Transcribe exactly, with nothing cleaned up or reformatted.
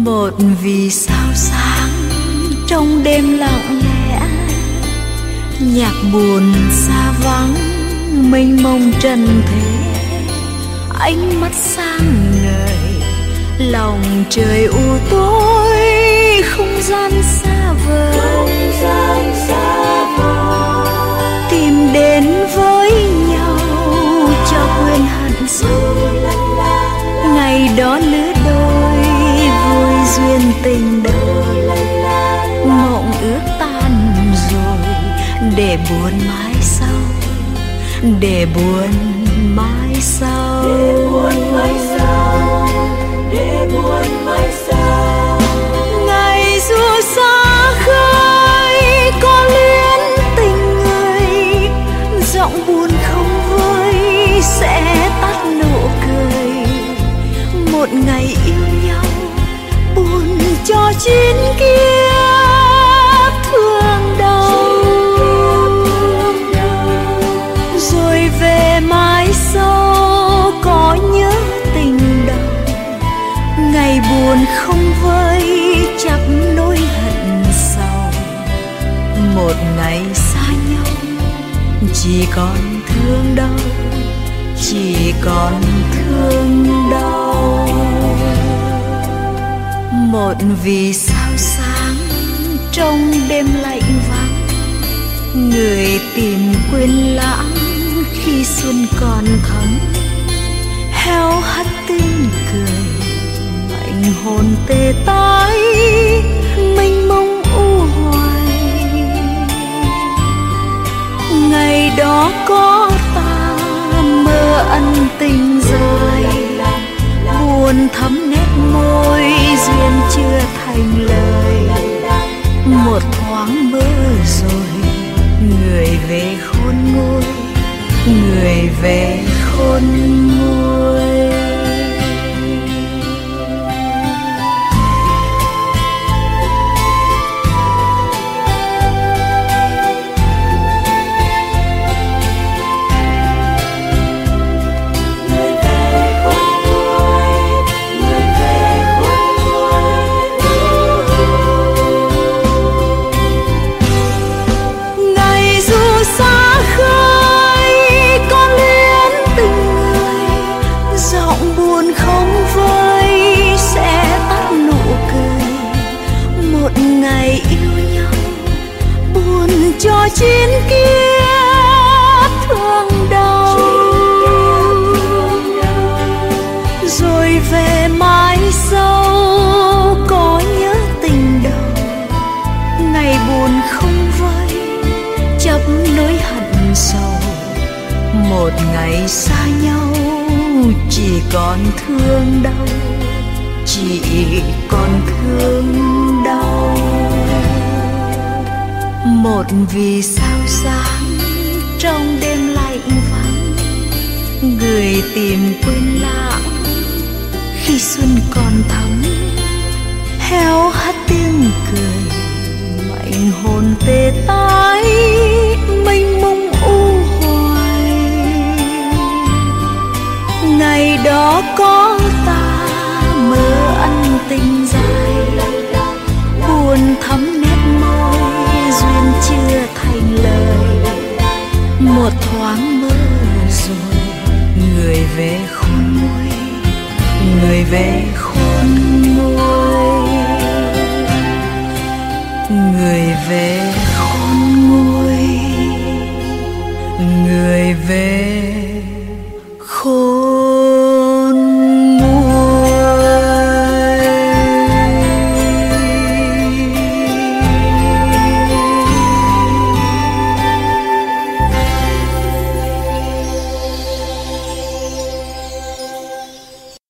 Một vì sao sáng trong đêm lặng lẽ, nhạc buồn xa vắng mênh mông trần thế. Ánh mắt sáng ngời, lòng trời u tối, không gian xa vời. Tìm đến với nhau cho quên hận sâu, ngày đó lứa đôi vui duyên tình đời. Mộng ước tan rồi để buồn mãi sau, để buồn mãi sau, để buồn mãi sau, để buồn mãi sau. Ngày dù xa khơi có luyến tình người, giọng buồn không vơi sẽ tắt nụ cười. Một ngày yêu nhau buồn cho chín kiếp thương đau, rồi về mãi sau có nhớ tình đầu. Ngày buồn không vơi chắp nỗi hận sầu, một ngày xa nhau chỉ còn thương đau, chỉ còn thương đau. Một vì sao sáng trong đêm lạnh vắng, người tìm quên lãng khi xuân còn thắm. Heo hắt tiếng cười, mảnh hồn tê tái mênh mông u hoài. Ngày đó có ta mơ ân tình dài, buồn thắm nét môi duyên chưa thành lời. Một thoáng mơ rồi người về khôn nguôi, người về khôn nguôi. Cho chín kiếp thương đau, rồi về mãi sau có nhớ tình đầu. Ngày buồn không vơi chấp nỗi hận sầu, một ngày xa nhau chỉ còn thương đau, chỉ còn thương đau. Một vì sao sáng trong đêm lạnh vắng, người tìm quên lãng khi xuân còn thắm. Heo hắt tiếng cười, mảnh hồn tê tái mênh mông u hoài. Ngày đó có ta mơ ân tình dài, buồn thắm nét môi duyên chưa thành lời. Một thoáng mơ rồi người về khôn nguôi, người về khôn nguôi, người về khôn nguôi, người về